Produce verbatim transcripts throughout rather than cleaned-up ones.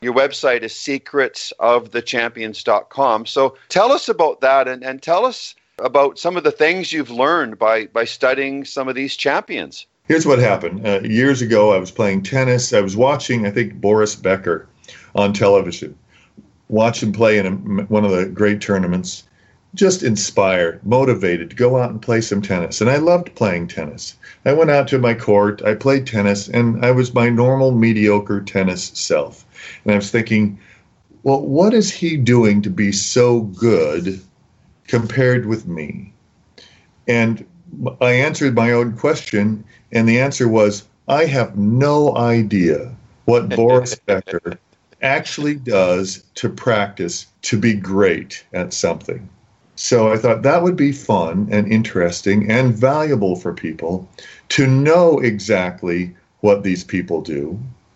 Your website is secrets of the champions dot com. So tell us about that, and, and tell us about some of the things you've learned by, by studying some of these champions. Here's what happened. Uh, years ago, I was playing tennis. I was watching, I think, Boris Becker on television. Watch him play in a, one of the great tournaments. Just inspired, motivated to go out and play some tennis. And I loved playing tennis. I went out to my court, I played tennis, and I was my normal mediocre tennis self. And I was thinking, well, what is he doing to be so good compared with me? And I answered my own question, and the answer was, I have no idea what Boris Becker actually does to practice to be great at something. So I thought that would be fun and interesting and valuable for people to know exactly what these people do.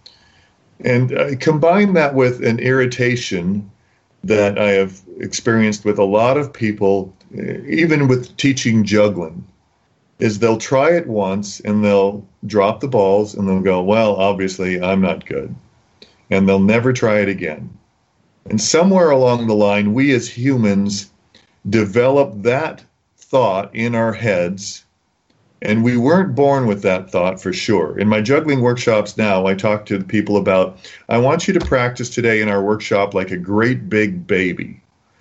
And I combine that with an irritation that I have experienced with a lot of people, even with teaching juggling, is they'll try it once and they'll drop the balls and they'll go, well, obviously I'm not good. And they'll never try it again. And somewhere along the line, we as humans develop that thought in our heads, and we weren't born with that thought for sure. In my juggling workshops now, I talk to the people about, I want you to practice today in our workshop like a great big baby.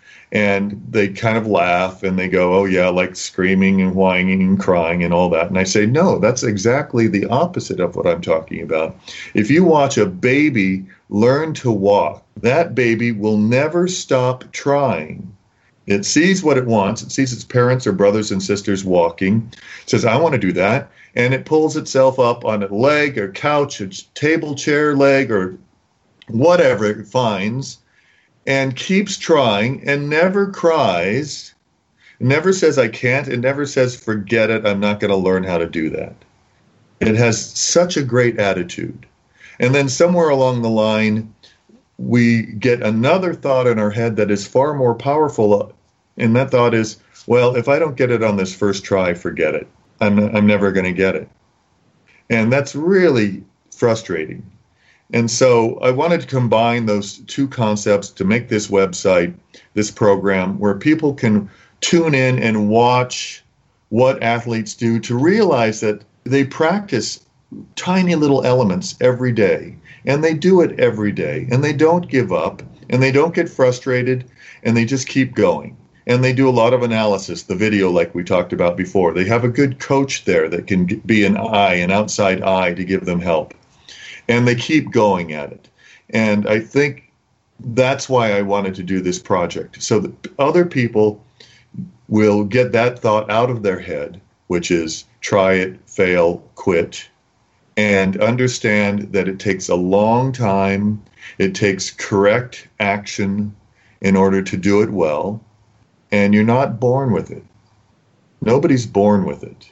And they kind of laugh and they go, oh yeah, like screaming and whining and crying and all that. And I say, no, that's exactly the opposite of what I'm talking about. If you watch a baby learn to walk, that baby will never stop trying. It sees what it wants. It sees its parents or brothers and sisters walking. It says, I want to do that. And it pulls itself up on a leg or couch, a table chair leg, or whatever it finds, and keeps trying and never cries, never says, I can't, and never says, forget it, I'm not going to learn how to do that. It has such a great attitude. And then somewhere along the line, we get another thought in our head that is far more powerful, and that thought is, well, if I don't get it on this first try, forget it. I'm, I'm never going to get it. And that's really frustrating. And so I wanted to combine those two concepts to make this website, this program, where people can tune in and watch what athletes do to realize that they practice tiny little elements every day. And they do it every day, and they don't give up, and they don't get frustrated, and they just keep going. And they do a lot of analysis, the video like we talked about before. They have a good coach there that can be an eye, an outside eye to give them help. And they keep going at it. And I think that's why I wanted to do this project, so that other people will get that thought out of their head, which is try it, fail, quit, and understand that it takes a long time, it takes correct action in order to do it well, and you're not born with it. Nobody's born with it.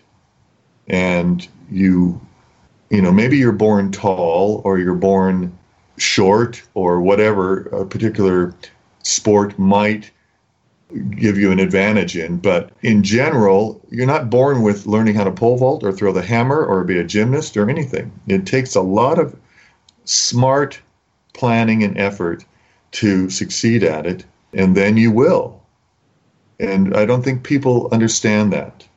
And you, you know, maybe you're born tall, or you're born short, or whatever a particular sport might give you an advantage in, but in general, you're not born with learning how to pole vault or throw the hammer or be a gymnast or anything. It takes a lot of smart planning and effort to succeed at it, and then you will. And I don't think people understand that.